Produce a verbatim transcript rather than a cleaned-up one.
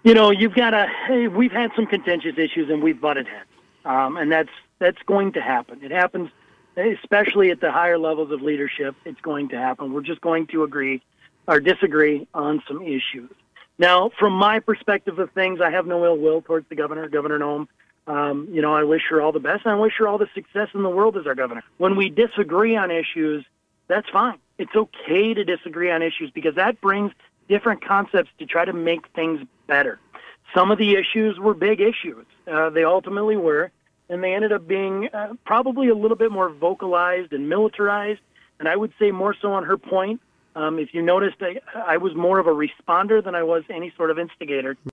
You know, you've got to. Hey, we've had some contentious issues, and we've butted heads, um, and that's that's going to happen. It happens, especially at the higher levels of leadership. It's going to happen. We're just going to agree or disagree on some issues. Now, from my perspective of things, I have no ill will towards the governor, Governor Noem. Um, you know, I wish her all the best, and I wish her all the success in the world as our governor. When we disagree on issues, that's fine. It's okay to disagree on issues because that brings different concepts to try to make things better. Some of the issues were big issues. Uh, they ultimately were, and they ended up being uh, probably a little bit more vocalized and militarized, and I would say more so on her point. Um, if you noticed, I, I was more of a responder than I was any sort of instigator.